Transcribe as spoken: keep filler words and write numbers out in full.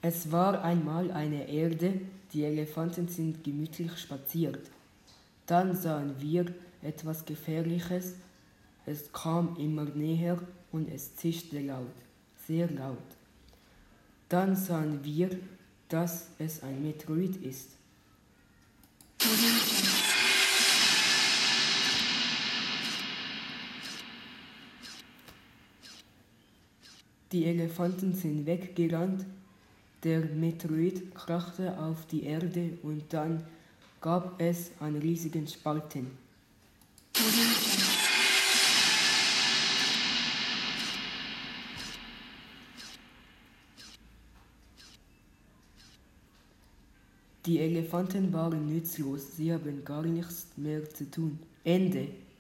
Es war einmal eine Erde, die Elefanten sind gemütlich spaziert. Dann sahen wir etwas Gefährliches. Es kam immer näher und es zischte laut, sehr laut. Dann sahen wir, dass es ein Meteorit ist. Die Elefanten sind weggerannt. Der Meteorit krachte auf die Erde und dann gab es einen riesigen Spalten. Die Elefanten waren nutzlos, sie haben gar nichts mehr zu tun. Ende.